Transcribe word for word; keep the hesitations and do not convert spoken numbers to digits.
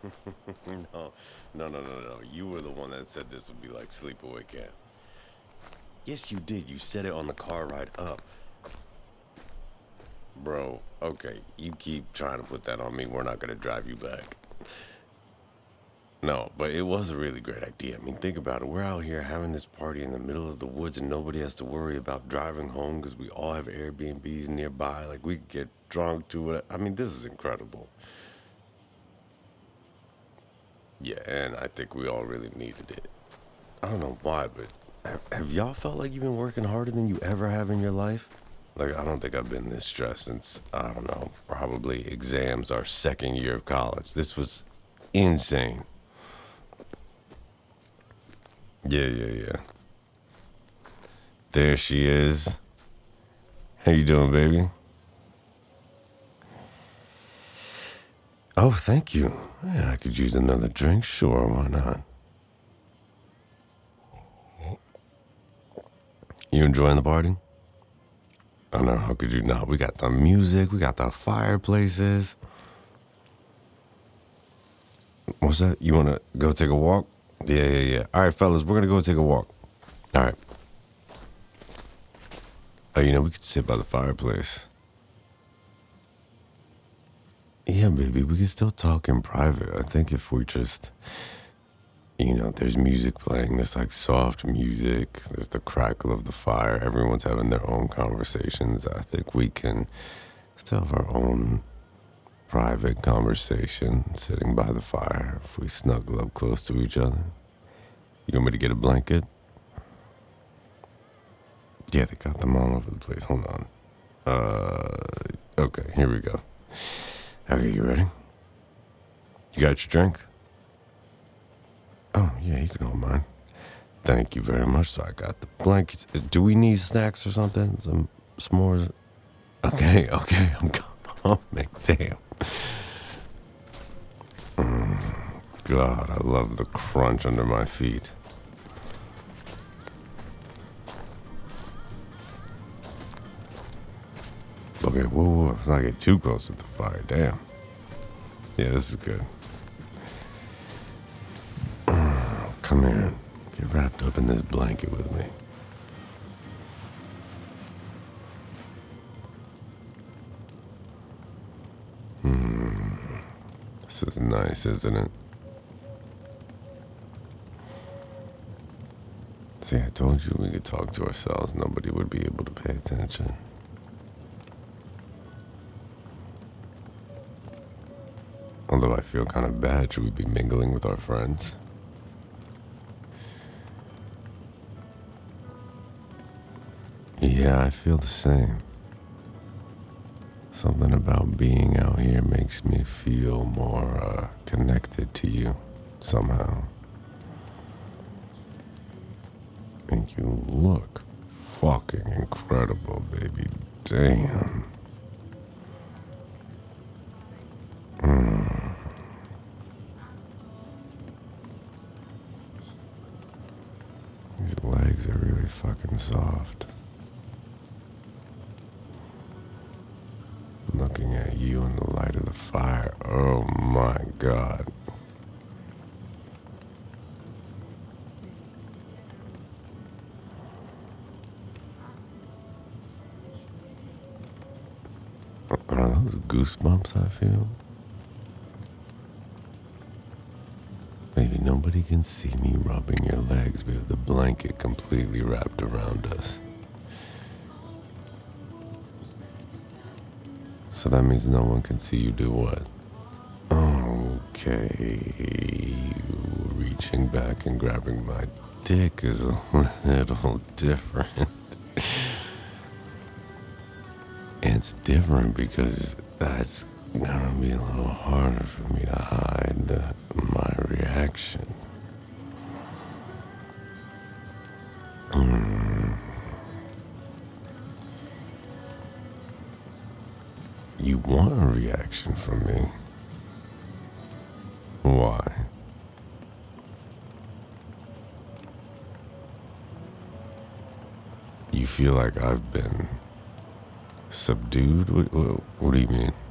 No, no, no, no, no. You were the one that said this would be like sleepaway camp. Yes, you did. You said it on the car ride up. Bro, okay, you keep trying to put that on me. We're not gonna drive you back. No, but it was a really great idea. I mean, think about it. We're out here having this party in the middle of the woods and nobody has to worry about driving home because we all have Airbnbs nearby. Like, we could get drunk, do it. I mean, this is incredible. Yeah, and I think we all really needed it. I don't know why, but have, have y'all felt like you've been working harder than you ever have in your life? Like, I don't think I've been this stressed since, I don't know, probably exams our second year of college. This was insane. Yeah, yeah, yeah. There she is. How you doing, baby? Oh, thank you. Yeah, I could use another drink. Sure, why not? You enjoying the party? I know, how could you not? We got the music, we got the fireplaces. What's that? You wanna go take a walk? Yeah, yeah, yeah. All right, fellas, we're gonna go take a walk. All right. Oh, you know, we could sit by the fireplace. Yeah, baby, we can still talk in private. I think if we just, you know, there's music playing, there's like soft music, there's the crackle of the fire, everyone's having their own conversations. I think we can still have our own private conversation sitting by the fire if we snuggle up close to each other. You want me to get a blanket? Yeah, they got them all over the place. Hold on. Uh, okay, here we go. Okay, you ready? You got your drink? Oh, yeah, you can hold mine. Thank you very much. So I got the blankets. Uh, Do we need snacks or something? Some s'mores? Okay, okay, I'm coming. Damn. God, I love the crunch under my feet. Okay, whoa, whoa, let's not get too close to the fire. Damn. Yeah, this is good. Come here. Get wrapped up in this blanket with me. This is nice, isn't it? See, I told you we could talk to ourselves. Nobody would be able to pay attention. Although I feel kind of bad, should we be mingling with our friends? Yeah, I feel the same. Something about being out here makes me feel more uh, connected to you somehow. And you look fucking incredible, baby. Damn. Mm. These legs are really fucking soft. Looking at you in the light of the fire. Oh my god. Are those goosebumps I feel? Maybe nobody can see me rubbing your legs. We have the blanket completely wrapped around us. So that means no one can see you do what? Okay, reaching back and grabbing my dick is a little different. It's different because that's gonna be a little harder for me to hide uh, my reaction. Mm. You want a reaction from me? Why? You feel like I've been subdued? What, what, what do you mean?